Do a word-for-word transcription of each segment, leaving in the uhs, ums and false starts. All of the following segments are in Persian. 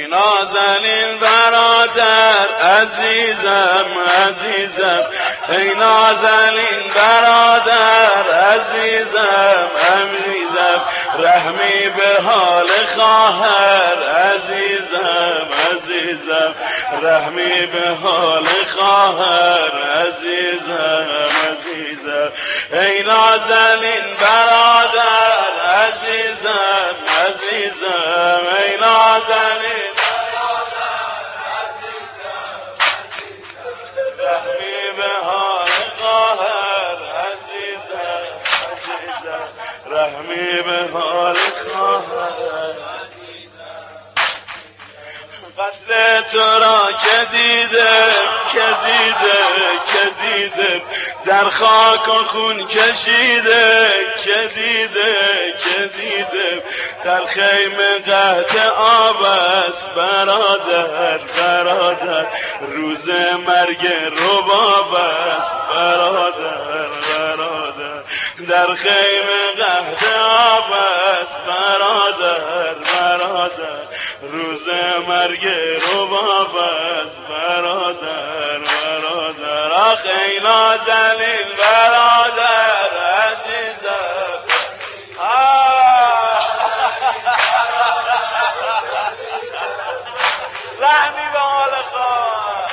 نازنین برادر عزیزم عزیزم، ای نازنین برادر عزیزم عزیزم، رحمی به حال خواهر عزیزم عزیزم، رحمی به حال خواهر عزیزم عزیزم، ای نازنین برادر عزیزم عزیزم، ای نازنین رحمی به حال خواهر عزیزم عزیزم، رحمی به حال خواهر. قتل تو را که دیدم که دیدم که دیدم، در خاک و خون کشیده که دیدم که دیدم، در خیمه قحط آب است برادر برادر، روز مرگ رباب است برادر برادر، در خیمه قحط آب است برادر برادر، روز مرگ رباب است برادر برادر، آخ ای نازنین برادر عزیزم. رحمی به حال خواهر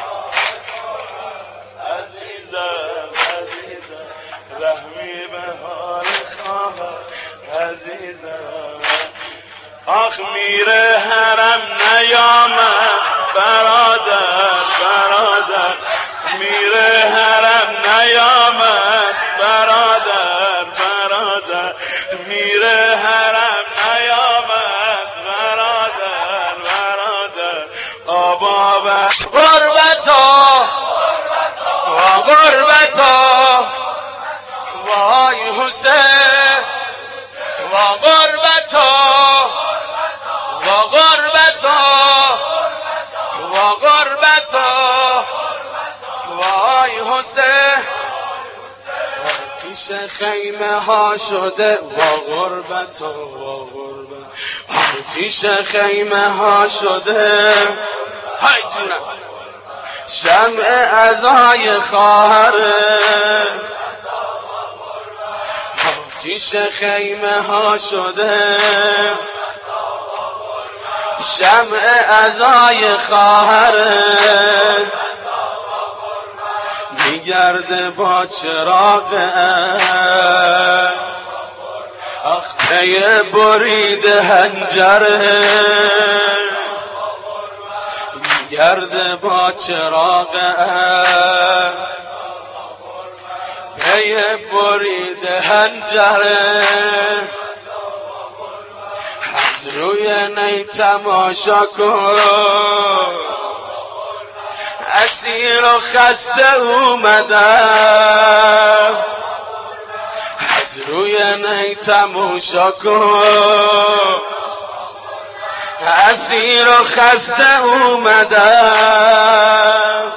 عزیزم عزیزم، رحمی به حال خواهر عزیزم. آخ میره حرم نیامد برادر برادر، میره حرم نیامد برادر برادر، میره حرم نیامد برادر برادر، آبا و غربتا و غربتا، وای حسین و غربتا و غربتا و غربتا، وای حسین پیش خیمه ها شده و غربتا و غربتا، پیش خیمه ها شده های جونم، شمع عزای خواهره، پیش خیمه ها شده شمع عزای خواهره، میگرده با چراغ آخ پی برید هنجره، میگرده با چراغ پی برید هنجره، از روی نی تماشا کن اسیر و خسته اومدم، از روی نی تماشا کن اسیر و خسته اومدم،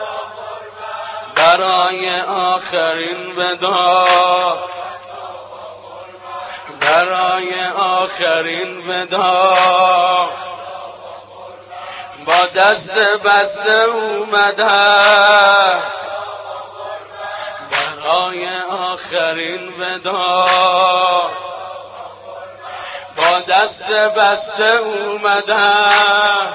برای آخرین ودا برای آخرین ودا، با دست بسته اومدم، برای آخرین ودا، با دست بسته اومدم،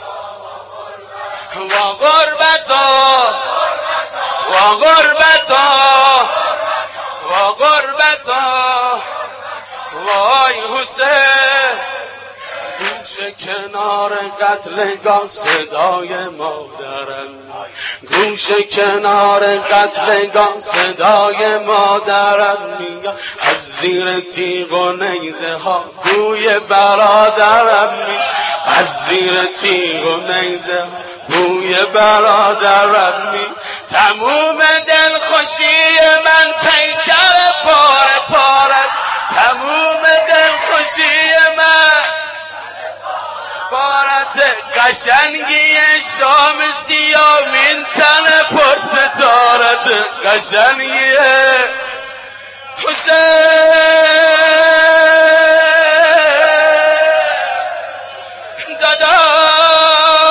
و غربتا و غربتا و غربتا، وای حسین گوش کنار قتلگاه صدای مادرم، گوش کنار قتلگاه صدای مادرم میاد، از زیر تیغ و نیزه ها بوی برادرم میاد، از زیر تیغ و نیزه ها بوی برادرم میاد، تموم دلخوشی من پیکر پاره پاره، تموم دلخوشی من بارت قشنگی شام سیامین تن پر ستارت قشنگی حسین دادا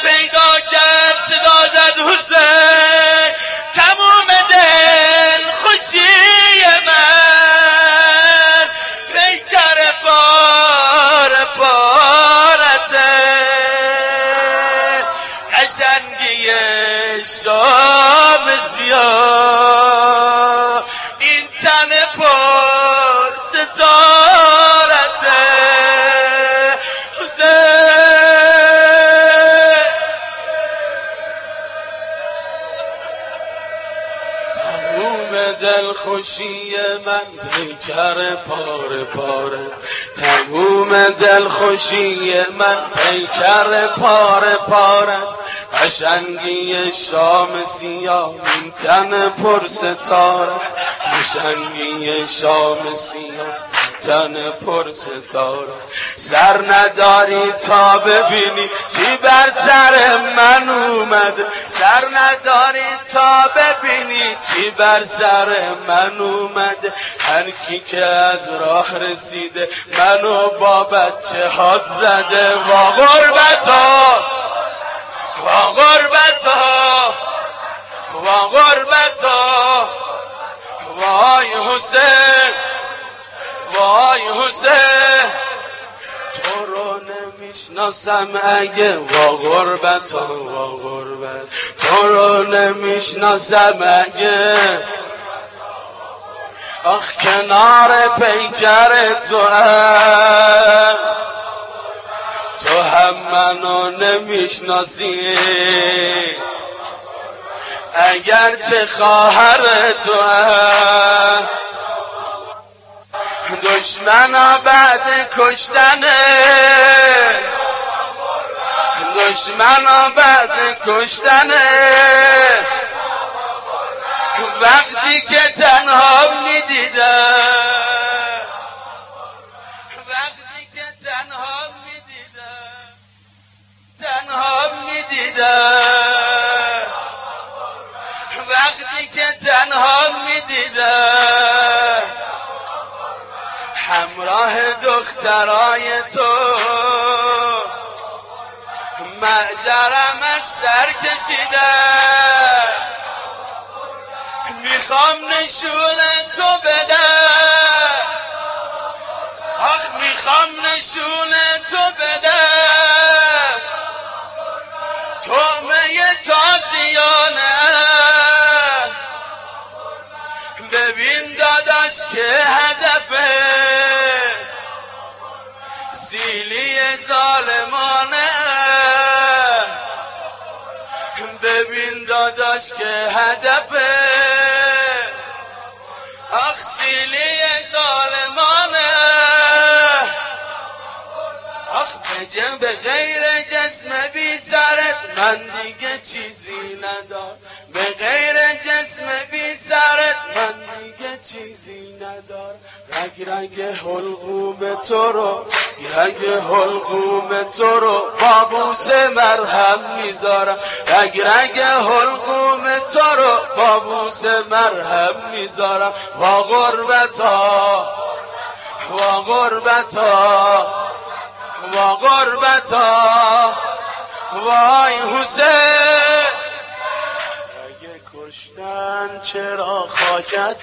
پیدا کرد صدا زد حسین تموم دل خوشی من پیکر پار پارته قشنگی شام زیاد این تن پر ستارته حسین تموم دل خوشی من پیکر پار پاره تموم دل خوشی من پیکر پار پاره قشنگی شام سیاه این تن پر ستاره قشنگی شام سیاه تن پر ستاره سر نداری تا ببینی چی بر سر من اومد سر نداری تا ببینی چی بر سر من اومد هر کی که از راه رسیده منو با بچه هات زده وا غربتا وا غربتا وا غربتا وای حسین وای حسین تو رو نمیشناسم اگه وا غربتا وا غربت تو رو نمیشناسم اگه آخ کنار پیکر تو هم تو هم منو نمیشناسی اگر چه خواهر تو هم دشمنا بعد کشتنه دشمنا بعد کشتنه وقتی که تنها میدیدم وقتی که تنها میدیدم تنها میدیدم وقتی که تنها میدیدم همراه دخترای تو معجرم از سر کشیدم میخوام نشون تو بدم آخ میخوام نشون تو بدم تومه تازیانه ببین داداش که هدفه سیلی ظالمانه ببین داداش که هدفه آخ سیلی ظالمانه آخ بجم به غیر جسم بی سرت من دیگه چیزی ندار به غیر جسم بی سرت من دیگه چیزی ندار رگ رگ حلقوم تو رو رگ حلقوم تو رو بابوس مرهم میذارم رگ رگ حلقوم تو رو بابوس مرهم میذارم وا غربتا وا غربتا وا غربتا وای حسین اگه کشتن چرا خاکت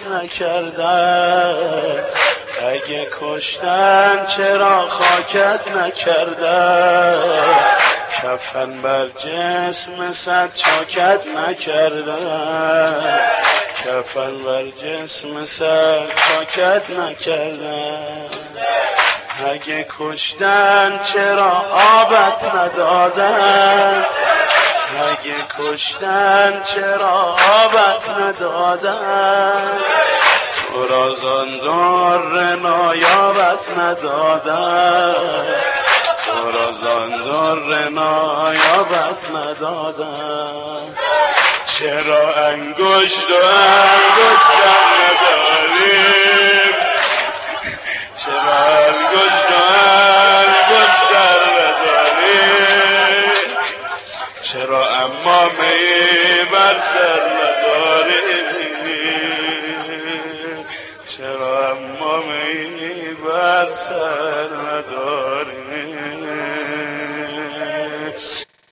نکردن اگه کشتن چرا خاکت نکردن کفن بر جسم صد چاکت نکردن کفن بر جسم صد چاکت نکردن اگه کشتن چرا آبت ندادن اگه کشتن چرا آبت ندادن تو را زان در نایابت ندادن تو را زان در نایابت ندادن چرا انگشت و انگشتم نداریم چرا انگشت و انگشتر نداریم چرا امامه بر سر نداریم